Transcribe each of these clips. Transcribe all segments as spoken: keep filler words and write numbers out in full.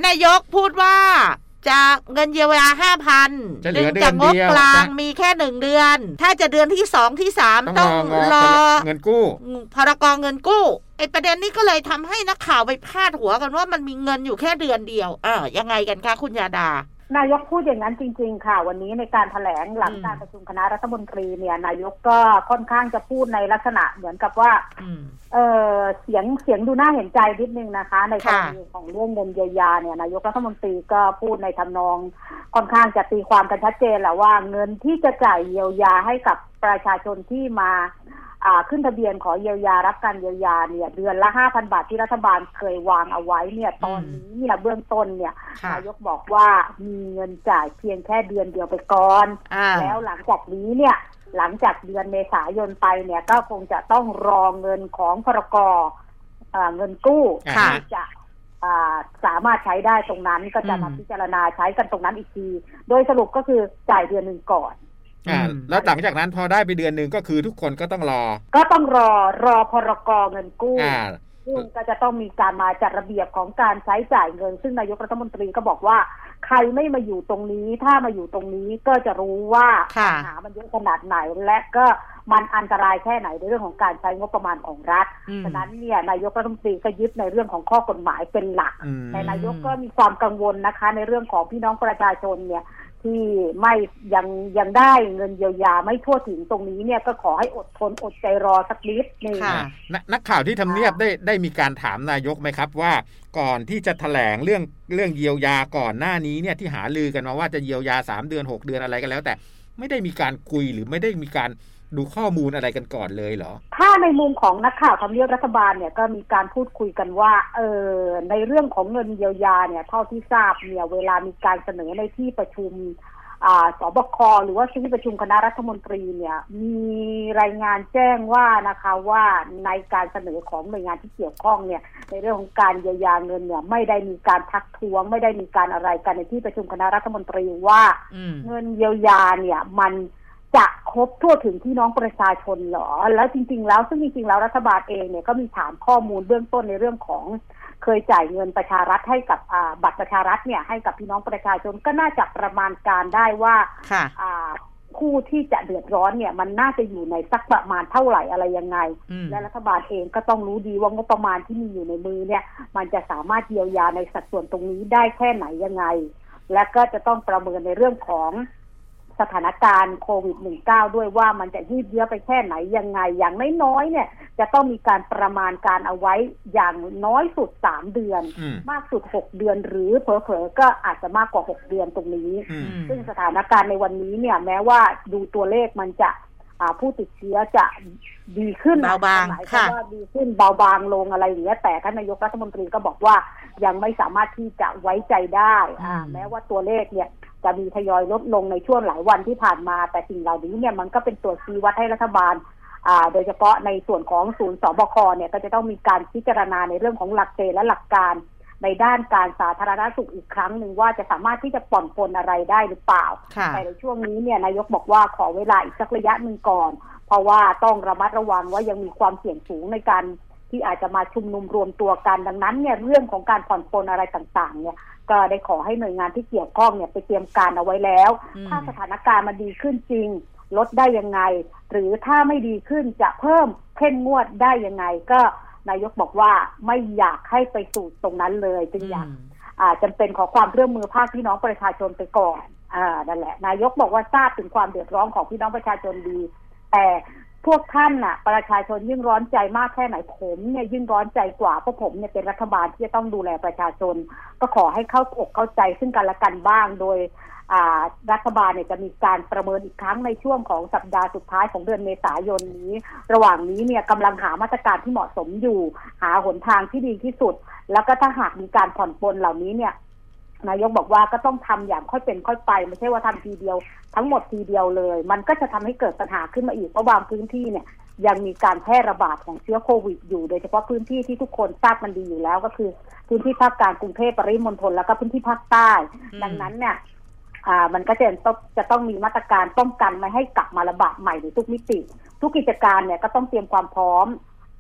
นายกพูดว่าจะเงินเยียวยา ห้าพันจะเหลือเดือนเดียวงบกลางมีแค่หนึ่งเดือนถ้าจะเดือนที่สองที่สามต้องรอเงินกู้พรก.เงินกู้ไอ้ประเด็นนี้ก็เลยทำให้นักข่าวไปพาดหัวกันว่ามันมีเงินอยู่แค่เดือนเดียวเออยังไงกันคะคุณยาดานายกพูดอย่างนั้นจริงๆค่ะวันนี้ในการแถลงหลังการประชุมคณะรัฐมนตรีเนี่ยนายกก็ค่อนข้างจะพูดในลักษณะเหมือนกับว่าเออเสียงเสียงดูน่าเห็นใจนิดนึงนะคะในกรณีของเรื่องเงินเยียวยาเนี่ยนายกรัฐมนตรีก็พูดในทำนองค่อนข้างจะตีความกันชัดเจนแหละว่าเงินที่จะจ่ายเยียวยาให้กับประชาชนที่มาขึ้นทะเบียนขอเยียวยารับการเยียวยาเนี่ยเดือนละ ห้าพัน บาทที่รัฐบาลเคยวางเอาไว้เนี่ยตอนนี้เนี่ยเบื้องต้นเนี่ยนายกบอกว่ามีเงินจ่ายเพียงแค่เดือนเดียวไปก่อนแล้วหลังจากนี้เนี่ยหลังจากเดือนเมษายนไปเนี่ยก็คงจะต้องรอเงินของพรก.เงินกู้ที่จะสามารถใช้ได้ตรงนั้นก็จะมาพิจารณาใช้กันตรงนั้นอีกทีโดยสรุปก็คือจ่ายเดือนหนึ่งก่อนอ่าแล้วหลังจากนั้นพอได้ไปเดือนหนึ่งก็คือทุกคนก็ต้องรอก็ต้องรอรอพรก.เงินกู้ซึ่งก็จะต้องมีการมาจัดระเบียบของการใช้จ่ายเงินซึ่งนายกรัฐมนตรีก็บอกว่าใครไม่มาอยู่ตรงนี้ถ้ามาอยู่ตรงนี้ก็จะรู้ว่าปัญหามันเยอะขนาดไหนและก็มันอันตรายแค่ไหนในเรื่องของการใช้งบประมาณของรัฐฉะนั้นเนี่ยนายกรัฐมนตรีก็ยึดในเรื่องของข้อกฎหมายเป็นหลักแต่นายกก็มีความกังวลนะคะในเรื่องของพี่น้องประชาชนเนี่ยที่ไม่ยังยังได้เงินเยียวยาไม่ทั่วถึงตรงนี้เนี่ยก็ขอให้อดทนอดใจรอสักนิดนึงนักข่าวที่ทำเนียบได้ได้มีการถามนายกไหมครับว่าก่อนที่จะแถลงเรื่องเรื่องเยียวยาก่อนหน้านี้เนี่ยที่หาลือกันมาว่าจะเยียวยาสามเดือนหกเดือนอะไรกันแล้วแต่ไม่ได้มีการคุยหรือไม่ได้มีการดูข้อมูลอะไรกันก่อนเลยเหรอถ้าในมุมของนักข่าวทำเนียบรัฐบาลเนี่ยก็มีการพูดคุยกันว่าเออในเรื่องของเงินเยียวยาเนี่ยเท่าที่ทราบเนี่ยเวลามีการเสนอในที่ประชุมสบคหรือว่าที่ประชุมคณะรัฐมนตรีเนี่ยมีรายงานแจ้งว่านะคะว่าในการเสนอของหน่วยงานที่เกี่ยวข้องเนี่ยในเรื่องของการเยียวยาเงินเนี่ยไม่ได้มีการทักท้วงไม่ได้มีการอะไรกันในที่ประชุมคณะรัฐมนตรีว่าเงินเยียวยาเนี่ยมันจะครบทั่วถึงพี่น้องประชาชนเหรอแล้วจริงๆแล้วซึ่งจริงๆแล้วรัฐบาลเองเนี่ยก็มีถามข้อมูลเบื้องต้นในเรื่องของเคยจ่ายเงินประชารัฐให้กับบัตรประชารัฐเนี่ยให้กับพี่น้องประชาชนก็น่าจะประมาณการได้ว่าผู้ที่จะเดือดร้อนเนี่ยมันน่าจะอยู่ในสักประมาณเท่าไหร่อะไรยังไงและรัฐบาลเองก็ต้องรู้ดีว่างบประมาณที่มีอยู่ในมือเนี่ยมันจะสามารถเยียวยาในสัดส่วนตรงนี้ได้แค่ไหนยังไงและก็จะต้องประเมินในเรื่องของสถานการณ์โควิด สิบเก้า ด้วยว่ามันจะยืดเยื้อไปแค่ไหนยังไงอย่างน้อยๆเนี่ยจะต้องมีการประมาณการเอาไว้อย่างน้อยสุดสามเดือนมากสุดหกเดือนหรือเผลอๆก็อาจจะมากกว่าหกเดือนตรงนี้ซึ่งสถานการณ์ในวันนี้เนี่ยแม้ว่าดูตัวเลขมันจะผู้ติดเชื้อจะดีขึ้นเบาบางค่ะว่าดีขึ้นเบาบางลงอะไรอย่างเงี้ยแต่ท่านนายกรัฐมนตรีก็บอกว่ายังไม่สามารถที่จะไว้ใจได้แม้ว่าตัวเลขเนี่ยจะมีทยอยลดลงในช่วงหลายวันที่ผ่านมาแต่สิ่งเหล่านี้เนี่ยมันก็เป็นตัวชี้วัดให้รัฐบาลโดยเฉพาะในส่วนของศูนย์สบคเนี่ยก็จะต้องมีการพิจารณาในเรื่องของหลักเกณฑ์และหลักการในด้านการสาธารณสุขอีกครั้งหนึ่งว่าจะสามารถที่จะผ่อนปลนอะไรได้หรือเปล่าแต่ในช่วงนี้เนี่ยนายกบอกว่าขอเวลาอีกสักระยะหนึ่งก่อนเพราะว่าต้องระมัดระวังว่ายังมีความเสี่ยงสูงในการที่อาจจะมาชุมนุมรวมตัวกันดังนั้นเนี่ยเรื่องของการผ่อนปลนอะไรต่างๆเนี่ยก็ได้ขอให้หน่วยงานที่เกี่ยวข้องเนี่ยไปเตรียมการเอาไว้แล้วถ้าสถานการณ์มันดีขึ้นจริงลดได้ยังไงหรือถ้าไม่ดีขึ้นจะเพิ่มเข้มงวดได้ยังไงก็นายกบอกว่าไม่อยากให้ไปสู่ตรงนั้นเลยจึงอยากจำเป็นขอความร่วมมือภาคพี่น้องประชาชนไปก่อนอ่านั่นแหละนายกบอกว่าทราบถึงความเดือดร้อนของพี่น้องประชาชนดีแต่พวกท่านน่ะประชาชนยิ่งร้อนใจมากแค่ไหนผมเนี่ยยิ่งร้อนใจกว่าเพราะผมเนี่ยเป็นรัฐบาลที่จะต้องดูแลประชาชนก็ขอให้เข้าอกเข้าใจซึ่งกันและกันบ้างโดยรัฐบาลเนี่ยจะมีการประเมินอีกครั้งในช่วงของสัปดาห์สุดท้ายของเดือนเมษายนนี้ระหว่างนี้เนี่ยกำลังหามาตรการที่เหมาะสมอยู่หาหนทางที่ดีที่สุดแล้วก็ถ้าหากมีการผ่อนปลนเหล่านี้เนี่ยนายกบอกว่าก็ต้องทำอย่างค่อยเป็นค่อยไปไม่ใช่ว่าทำทีเดียวทั้งหมดทีเดียวเลยมันก็จะทำให้เกิดปัญหาขึ้นมาอีกเพราะบางพื้นที่เนี่ยยังมีการแพร่ระบาดของเชื้อโควิดอยู่โดยเฉพาะพื้นที่ที่ทุกคนทราบมันดีอยู่แล้วก็คือพื้นที่ภาคกลางกรุงเทพปริมณฑลแล้วก็พื้นที่ภาคใต้ดังนั้นเนี่ยอ่ามันก็จะต้องจะต้องมีมาตรการป้องกันไม่ให้กลับมาระบาดใหม่ในทุกมิติทุกกิจการเนี่ยก็ต้องเตรียมความพร้อม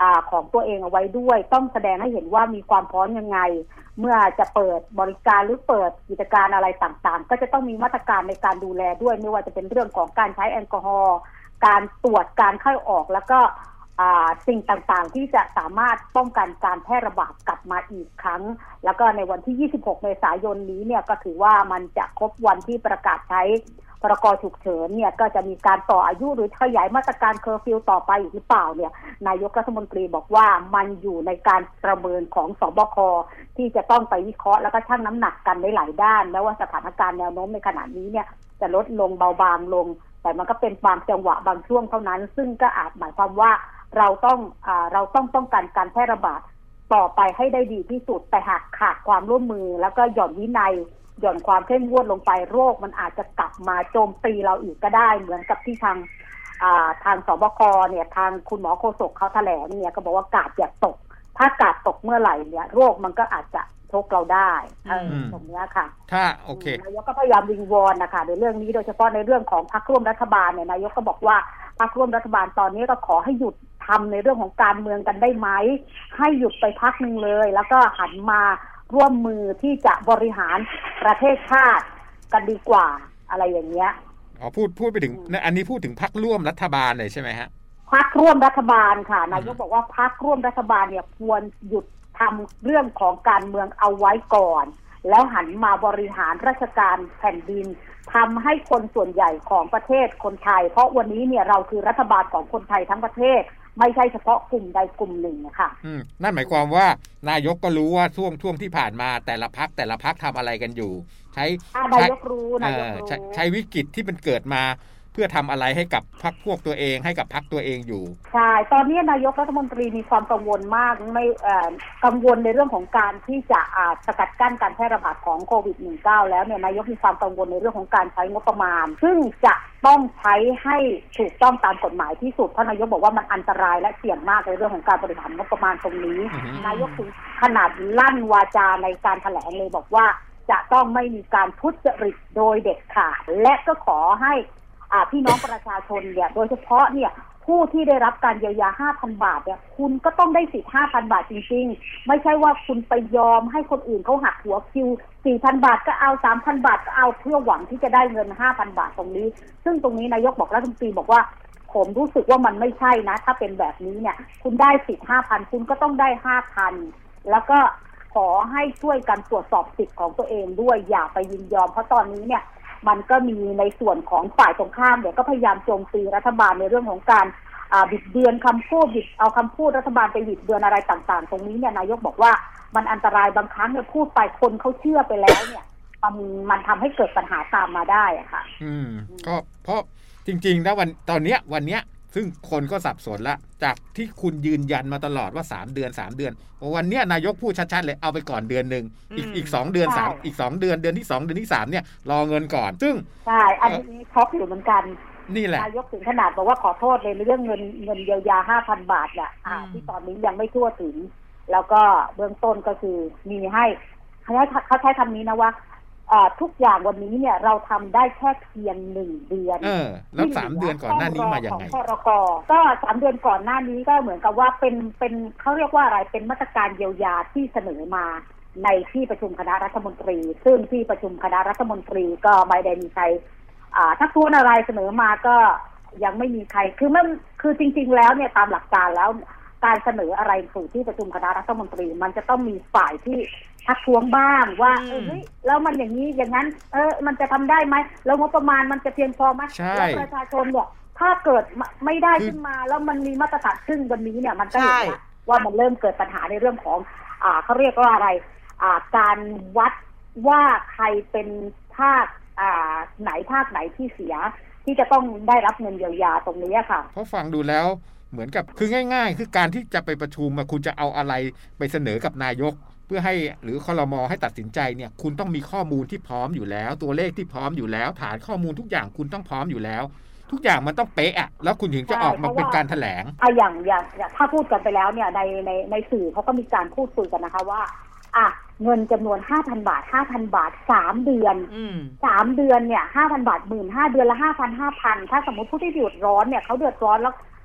ของตัวเองเอาไว้ด้วยต้องแสดงให้เห็นว่ามีความพร้อมยังไงเมื่อจะเปิดบริการหรือเปิดกิจการอะไรต่างๆก็จะต้องมีมาตรการในการดูแลด้วยไม่ว่าจะเป็นเรื่องของการใช้แอลกอฮอล์การตรวจการเข้าออกแล้วก็สิ่งต่างๆที่จะสามารถป้องกันการแพร่ระบาดกลับมาอีกครั้งแล้วก็ในวันที่ยี่สิบหกเมษายนนี้เนี่ยก็ถือว่ามันจะครบวันที่ประกาศใช้พรกฉุกเฉินเนี่ยก็จะมีการต่ออายุหรือขยายมาตรการเคอร์ฟิวต่อไปอีกหรือเปล่าเนี่ยนายกรัฐมนตรีบอกว่ามันอยู่ในการประเมินของสบคที่จะต้องไปวิเคราะห์แล้วก็ชั่งน้ำหนักกันในหลายด้านแล้วว่าสถานการณ์แนวโน้มในขณะนี้เนี่ยจะลดลงเบาบางลงแต่มันก็เป็นบางจังหวะบางช่วงเท่านั้นซึ่งก็อาจหมายความว่าเราต้องอ่าเราต้องป้องกันการแพร่ระบาดต่อไปให้ได้ดีที่สุดแต่หากขาดความร่วมมือแล้วก็หย่อนวินัยหย่อนความเข้มงวดลงไปโรคมันอาจจะกลับมาโจมตีเราอีกก็ได้เหมือนกับที่ทางทางสบคเนี่ยทางคุณหมอโฆษกเขาแถลงเนี่ยก็บอกว่ากาดอย่าตกถ้ากาดตกเมื่อไหร่เนี่ยโรคมันก็อาจจะชกเราได้ตรงนี้ค่ะถ้าโอเคนายกก็พยายามวิงวอนนะคะในเรื่องนี้โดยเฉพาะในเรื่องของพรรคร่วมรัฐบาลเนี่ยนายกก็บอกว่าพรรคร่วมรัฐบาลตอนนี้ก็ขอให้หยุดทำในเรื่องของการเมืองกันได้ไหมให้หยุดไปพักนึงเลยแล้วก็หันมาร่วมมือที่จะบริหารประเทศชาติกันดีกว่าอะไรอย่างเงี้ยอ๋อพูดพูดไปถึงอันนี้พูดถึงพรรคร่วมรัฐบาลเลยใช่ไหมฮะพรรคร่วมรัฐบาลค่ะนายกบอกว่าพรรคร่วมรัฐบาลเนี่ยควรหยุดทำเรื่องของการเมืองเอาไว้ก่อนแล้วหันมาบริหารราชการแผ่นดินทำให้คนส่วนใหญ่ของประเทศคนไทยเพราะวันนี้เนี่ยเราคือรัฐบาลของคนไทยทั้งประเทศไม่ใช่เฉพาะกลุ่มใดกลุ่มหนึ่งนะคะอืมนั่นหมายความว่านายกก็รู้ว่าช่วงช่วงที่ผ่านมาแต่ละพรรคแต่ละพรรคทำอะไรกันอยู่ใช้นายกรู้นายกรู้ใช้วิกฤตที่มันเกิดมาเพื่อทำอะไรให้กับพรรคพวกตัวเองให้กับพรรคตัวเองอยู่ใช่ตอนนี้นายกรัฐมนตรีมีความกังวลมากไม่กังวลในเรื่องของการที่จะสกัดกั้นการแพร่ระบาดของโควิด สิบเก้า แล้วเนี่ยนายกมีความกังวลในเรื่องของการใช้งบประมาณซึ่งจะต้องใช้ให้ถูกต้องตามกฎหมายที่สุดเพราะนายกบอกว่ามันอันตรายและเสี่ยงมากในเรื่องของการบริหารงบประมาณตรงนี้ uh-huh. นายกถึงขนาดลั่นวาจาในการแถลงเลยบอกว่าจะต้องไม่มีการทุจริตโดยเด็ดขาดและก็ขอให้พี่น้องประชาชนเนี่ยโดยเฉพาะเนี่ยผู้ที่ได้รับการเยียวยา ห้าพัน บาทเนี่ยคุณก็ต้องได้สิทธิ์ ห้าพัน บาทจริงๆไม่ใช่ว่าคุณไปยอมให้คนอื่นเขาหักหัวคิว สี่พัน บาทก็เอา สามพัน บาทก็เอาเพื่อหวังที่จะได้เงิน ห้าพัน บาทตรงนี้ซึ่งตรงนี้นายกบอกรัฐมนตรีบอกว่าผมรู้สึกว่ามันไม่ใช่นะถ้าเป็นแบบนี้เนี่ยคุณได้สิทธิ์ ห้าพัน คุณก็ต้องได้ ห้าพัน แล้วก็ขอให้ช่วยกันตรวจสอบสิทธิ์ของตัวเองด้วยอย่าไปยินยอมเพราะตอนนี้เนี่ยมันก็มีในส่วนของฝ่ายตรงข้ามเนี่ยก็พยายามโจมตีรัฐบาลในเรื่องของการบิดเบือนคำพูดบิดเอาคำพูดรัฐบาลไปบิดเบือนอะไรต่างๆตรงนี้เนี่ยนายกบอกว่ามันอันตรายบางครั้งเนี่ยพูดไปคนเขาเชื่อไปแล้วเนี่ยมันมันทำให้เกิดปัญหาตามมาได้อะค่ะอืมก็เพราะจริงๆแล้ววันตอนเนี้ยวันเนี้ยซึ่งคนก็สับสนละจากที่คุณยืนยันมาตลอดว่าสามเดือนสามเดือนวันเนี้ยนายกพูดชัดๆเลยเอาไปก่อนเดือนนึงอีกอีกสองเดือนสามอีกสองเดือนเดือนที่สองเดือนที่สามเนี่ยรอเงินก่อนซึ่งใช่อันนี้ช็อกอยู่เหมือนกันนี่แหละนายกถึงขนาดบอกว่าขอโทษเลยเรื่องเงินเงินเยียวยา ห้าพัน บาทเนี่ยที่ตอนนี้ยังไม่ทั่วถึงแล้วก็เบื้องต้นก็คือมีให้เขาใช้คำนี้นะว่าทุกอย่างวันนี้เนี่ยเราทำได้แค่เพียงหนึ่งเดือนเออแล้วสามเดือนก่อนหน้านี้มาอย่างไงพรก.ก็สามเดือนก่อนหน้านี้ก็เหมือนกับว่าเป็นเป็นเขาเรียกว่าอะไรเป็นมาตรการเยียวยาที่เสนอมาในที่ประชุมคณะรัฐมนตรีซึ่งที่ประชุมคณะรัฐมนตรีก็ไม่ได้มีใครทักท้วงอะไรเสนอมาก็ยังไม่มีใครคือมันคือจริงๆแล้วเนี่ยตามหลักการแล้วการเสนออะไรสู่ที่ประชุมคณะรัฐมนตรีมันจะต้องมีฝ่ายที่ทักท้วงบ้างว่าเออเฮ้ยแล้วมันอย่างนี้อย่างนั้นเออมันจะทำได้ไหมแล้วงบประมาณมันจะเพียงพอไหมแล้วประชาชนเนี่ยถ้าเกิดไม่ได้ขึ้นมาแล้วมันมีมาตรฐานซึ่งวันนี้เนี่ยมันก็เห็นว่ามันเริ่มเกิดปัญหาในเรื่องของอ่าเขาเรียกว่าอะไรอ่าการวัดว่าใครเป็นภาคอ่าไหนภาคไหนที่เสียที่จะต้องได้รับเงินเยียวยาตรงนี้ค่ะเพราะฟังดูแล้วเหมือนกับคือง่ายๆคือการที่จะไปประชุมคุณจะเอาอะไรไปเสนอกับนายกเพื่อให้หรือครม.ให้ตัดสินใจเนี่ยคุณต้องมีข้อมูลที่พร้อมอยู่แล้วตัวเลขที่พร้อมอยู่แล้วฐานข้อมูลทุกอย่างคุณต้องพร้อมอยู่แล้วทุกอย่างมันต้องเป๊ะอ่ะแล้วคุณถึงจะออกมาเป็นการแถลงอ่ะอย่างอย่างถ้าพูดกันไปแล้วเนี่ยในในในสื่อเขาก็มีการพูดคุยกันนะคะว่าอ่ะเงินจำนวน ห้าพัน บาท ห้าพัน บาทสามเดือนสามเดือนเนี่ย ห้าพัน บาท หนึ่งหมื่นห้าพัน เดือนละ ห้าพัน ห้าพัน ถ้าสมมุติผู้ที่เดือดร้อนเนี่ยเขาเดือดร้อนแล้ว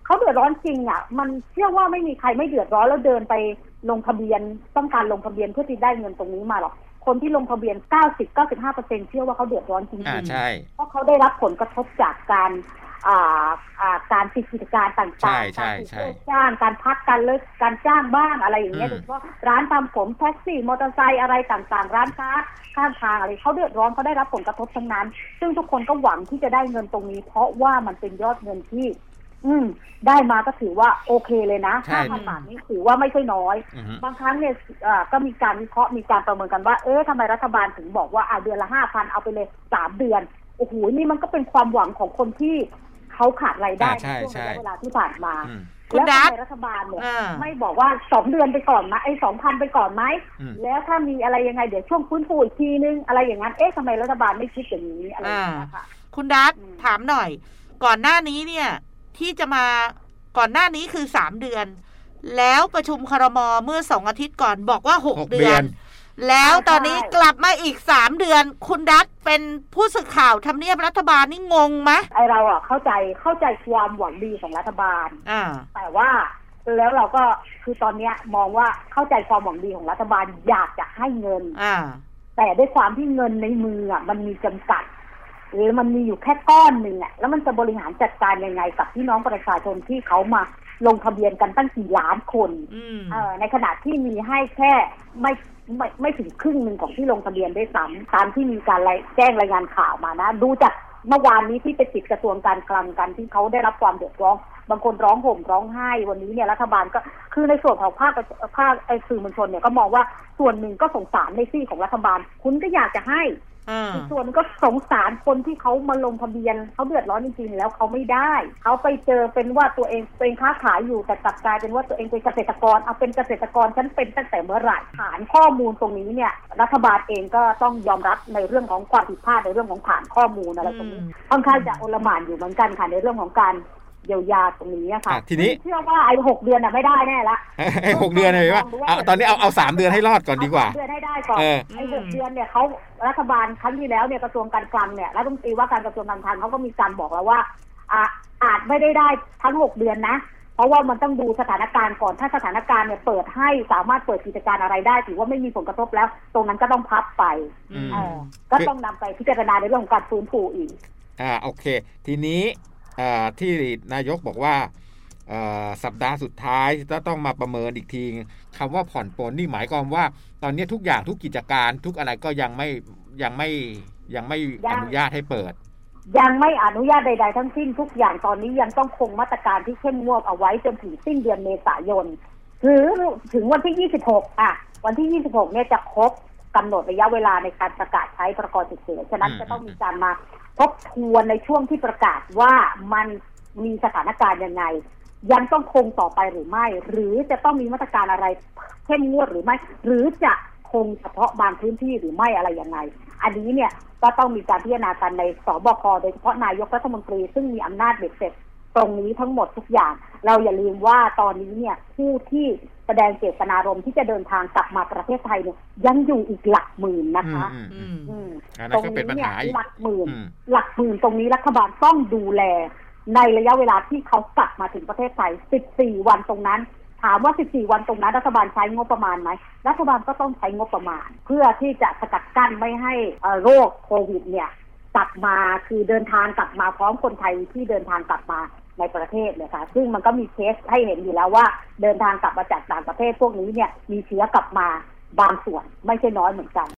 เขาเดือดร้อนจริงอ่ะมันเชื่อว่าไม่มีใครไม่เดือดร้อนแล้วเดินไปลงทะเบียนต้องการลงทะเบียนเพื่อที่ได้เงินตรงนี้มาหรอกคนที่ลงทะเบียน เก้าสิบ เก้าสิบห้าเปอร์เซ็นต์ เชื่อว่าเขาเดือดร้อนจริงๆอ่าใช่เพราะเขาได้รับผลกระทบจากการอ่าอ่าการปิดกิจการต่างๆการถูกเลิกจ้างการพักการเลิกการจ้างบ้างอะไรอย่างเงี้ยโดยเฉพาะร้านทำผมแท็กซี่มอเตอร์ไซค์อะไรต่างๆร้านค้าข้างทางอะไรเขาเดือดร้อนเขาได้รับผลกระทบทั้งนั้นซึ่งทุกคนก็หวังที่จะได้เงินตรงนี้เพราะว่ามันเป็นยอดเงินที่อืมได้มาก็ถือว่าโอเคเลยนะ ห้าพัน บาทนี่ถือว่าไม่ใช่น้อยบางครั้งเนี่ยก็มีการวิเคราะห์มีการประเมินกันว่าเอ๊ะทำไมรัฐบาลถึงบอกว่าอ่ะเดือนละ ห้าพัน เอาไปเลยสามเดือนโอ้โหนี่มันก็เป็นความหวังของคนที่เขาขาดรายได้ในช่วงระยะเวลาที่ผ่านมาแล้วทำไมรัฐบาลเนี่ยไม่บอกว่าสองเดือนไปก่อนนะไอ้ สองพัน ไปก่อนไหมแล้วถ้ามีอะไรยังไงเดี๋ยวช่วงฟื้นฟูอีกทีนึงอะไรอย่างนั้นเอ๊ะทำไมรัฐบาลไม่คิดอย่างนี้อะไรอย่างเงี้ยค่ะคุณดัชถามหน่อยก่อนหน้านี้เนี่ยที่จะมาก่อนหน้านี้คือสามเดือนแล้วประชุมครม.เมื่อสองอาทิตย์ก่อนบอกว่าหกเดือนแล้วตอนนี้กลับมาอีกสามเดือนคุณดัชเป็นผู้สื่อข่าวทำเนียบรัฐบาลนี่งงไหมไอเราอ่ะเข้าใจเข้าใจความหวังดีของรัฐบาลอ่าแต่ว่าแล้วเราก็คือตอนเนี้ยมองว่าเข้าใจความหวังดีของรัฐบาลอยากจะให้เงินอ่าแต่ด้วยความที่เงินในมืออ่ะมันมีจำกัดหรือมันมีอยู่แค่ก้อนหนึ่งอ่ะแล้วมันจะบริหารจัดการยังไงกับพี่น้องประชาชนที่เขามาลงทะเบียนกันตั้งกี่ล้านคนเอ่อในขณะที่มีให้แค่ไม่ไม่ไม่ถึงครึ่งหนึ่งของที่ลงทะเบียนได้ซ้ำตามที่มีการแจ้งรายงานข่าวมานะดูจากเมื่อวานนี้ที่ไปติดกระทรวงการคลังกันที่เขาได้รับความเดือดร้อนบางคนร้องห่มร้องไห้วันนี้เนี่ยรัฐบาลก็คือในส่วนของภาคภาคไอ้สื่อมวลชนเนี่ยก็มองว่าส่วนหนึ่งก็สงสารในซี่ของรัฐบาลคุณก็อยากจะให้อีกส่วนก็สงสารคนที่เขามาลงทะเบียนเขาเดือดร้อนจริงๆแล้วเขาไม่ได้เขาไปเจอเป็นว่าตัวเองเป็นค้าขายอยู่แต่กลับกลายเป็นว่าตัวเองเป็นเกษตรกรเอาเป็นเกษตรกรฉันเป็นตั้งแต่เมื่อไหร่ฐานข้อมูลตรงนี้เนี่ยรัฐบาลเองก็ต้องยอมรับในเรื่องของความผิดพลาดในเรื่องของฐานข้อมูลอะไรตรงนี้ค่อนข้างจะโอลหม่านอยู่เหมือนกันค่ะในเรื่องของการเยียวยาตรงนี้ค่ะทีนี้เชื่อว่าไอ้หกเดือนน่ะไม่ได้แน่ละไอ้หกเดือนเลยว่าเอาตอนนี้เอาเอาสามเดือนให้รอดก่อนดีกว่าเดือนให้ได้ก่อนไอ้หกเดือนเนี่ยเขารัฐบาลครั้งที่แล้วเนี่ยกระทรวงการคลังเนี่ยรัฐมนตรีว่าการกระทรวงการคลังเขาก็มีการบอกแล้วว่าอ่าอาจไม่ได้ได้ทั้งหกเดือนนะเพราะว่ามันต้องดูสถานการณ์ก่อนถ้าสถานการณ์เนี่ยเปิดให้สามารถเปิดกิจการอะไรได้ถือว่าไม่มีผลกระทบแล้วตรงนั้นก็ต้องพับไปก็ต้องนำไปพิจารณาในเรื่องของการฟื้นฟูอีกอ่าโอเคทีนี้ที่นายกบอกว่าสัปดาห์สุดท้ายจะต้องมาประเมินอีกทีคำว่าผ่อนปลนนี่หมายความว่าตอนนี้ทุกอย่างทุกกิจการทุกอะไรก็ยังไม่ยังไม่ยังไม่อนุญาตให้เปิดยังไม่อนุญาตใดๆทั้งสิ้นทุกอย่างตอนนี้ยังต้องคงมาตรการที่เข้มงวดเอาไว้จนถึงสิ้นเดือนเมษายนหรือถึงวันที่ยี่สิบหกอ่ะวันที่ยี่สิบหกเนี่ยจะครบกำหนดระยะเวลาในการประกาศใช้พรกฉุกเฉินฉะนั้นจะต้องมีการมาทบทวนในช่วงที่ประกาศว่ามันมีสถานการณ์ยังไงยังต้องคงต่อไปหรือไม่หรือจะต้องมีมาตรการอะไรเข้มงวดหรือไม่หรือจะคงเฉพาะบางพื้นที่หรือไม่อะไรยังไงอันนี้เนี่ยก็ต้องมีการพิจารณากันในสบคโดยเฉพาะนายกรัฐมนตรีซึ่งมีอำนาจเบ็ดเสร็จตรงนี้ทั้งหมดทุกอย่างเราอย่าลืมว่าตอนนี้เนี่ยผู้ที่แสดงเจตนารมณ์ที่จะเดินทางกลับมาประเทศไทยเนี่ยยังอยู่อีกหลักหมื่นนะคะตรงนี้เนี่ยหลักหมื่นหลักหมื่นตรงนี้รัฐบาลต้องดูแลในระยะเวลาที่เขากลับมาถึงประเทศไทยสิบสี่วันตรงนั้นถามว่าสิบสี่วันตรงนั้นรัฐบาลใช้งบประมาณไหมรัฐบาลก็ต้องใช้งบประมาณเพื่อที่จะสกัดกั้นไม่ให้โรคโควิดเนี่ยกลับมาคือเดินทางกลับมาพร้อมคนไทยที่เดินทางกลับมาในประเทศเลยค่ะซึ่งมันก็มีเคสให้เห็นอยู่แล้วว่าเดินทางกลับมาจากต่างประเทศพวกนี้เนี่ยมีเชื้อกลับมาบางส่วนไม่ใช่น้อยเหมือนกัน